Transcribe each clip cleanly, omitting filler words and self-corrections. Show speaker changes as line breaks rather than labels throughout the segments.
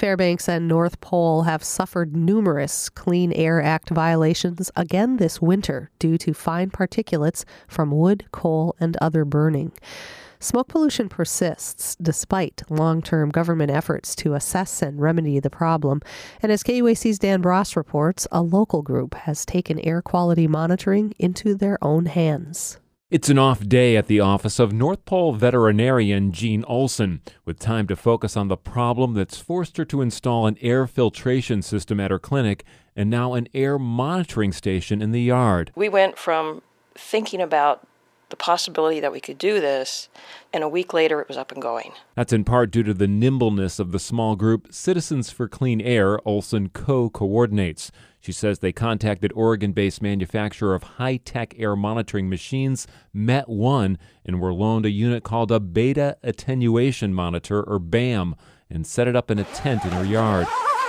Fairbanks and North Pole have suffered numerous Clean Air Act violations again this winter due to fine particulates from wood, coal, and other burning. Smoke pollution persists despite long-term government efforts to assess and remedy the problem. And as KUAC's Dan Bross reports, a local group has taken air quality monitoring into their own hands.
It's an off day at the office of North Pole veterinarian Jean Olson, with time to focus on the problem that's forced her to install an air filtration system at her clinic and now an air monitoring station in the yard.
We went from thinking about the possibility that we could do this, and a week later it was up and going.
That's in part due to the nimbleness of the small group Citizens for Clean Air Olson co-coordinates. She says they contacted Oregon-based manufacturer of high-tech air monitoring machines, Met1, and were loaned a unit called a Beta Attenuation Monitor, or BAM, and set it up in a tent in her yard.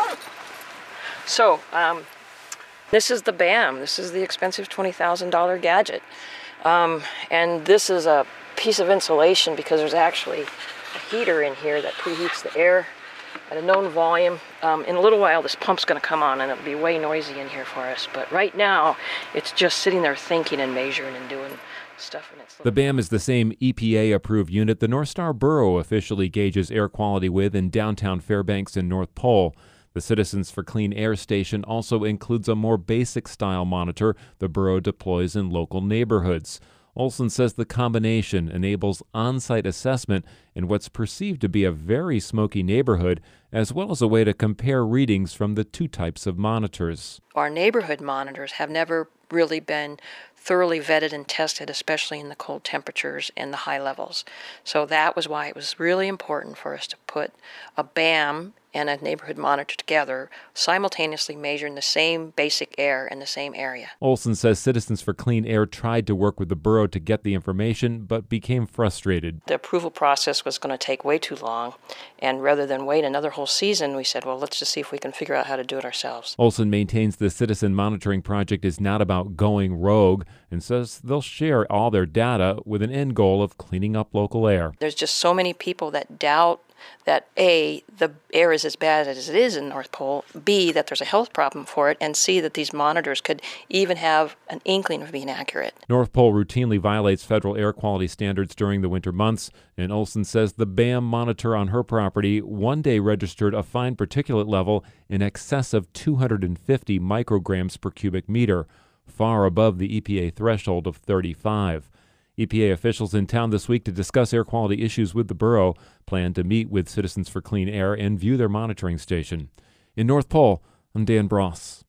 So, this is the BAM. This is the expensive $20,000 gadget. And this is a piece of insulation because there's actually a heater in here that preheats the air at a known volume. In a little while, this pump's going to come on and it'll be way noisy in here for us. But right now, it's just sitting there thinking and measuring and doing stuff.
The BAM is the same EPA-approved unit the North Star Borough officially gauges air quality with in downtown Fairbanks and North Pole. The Citizens for Clean Air station also includes a more basic style monitor the borough deploys in local neighborhoods. Olson says the combination enables on-site assessment in what's perceived to be a very smoky neighborhood, as well as a way to compare readings from the two types of monitors.
Our neighborhood monitors have never really been thoroughly vetted and tested, especially in the cold temperatures and the high levels. So that was why it was really important for us to put a BAM and a neighborhood monitor together, simultaneously measuring the same basic air in the same area.
Olson says Citizens for Clean Air tried to work with the borough to get the information, but became frustrated.
The approval process was going to take way too long, and rather than wait another whole season, we said, well, let's just see if we can figure out how to do it ourselves.
Olson maintains the Citizen Monitoring Project is not about going rogue and says they'll share all their data with an end goal of cleaning up local air.
There's just so many people that doubt that A, the air is as bad as it is in North Pole, B, that there's a health problem for it, and C, that these monitors could even have an inkling of being accurate.
North Pole routinely violates federal air quality standards during the winter months, and Olson says the BAM monitor on her property one day registered a fine particulate level in excess of 250 micrograms per cubic meter, far above the EPA threshold of 35. EPA officials in town this week to discuss air quality issues with the borough plan to meet with Citizens for Clean Air and view their monitoring station. In North Pole, I'm Dan Bross.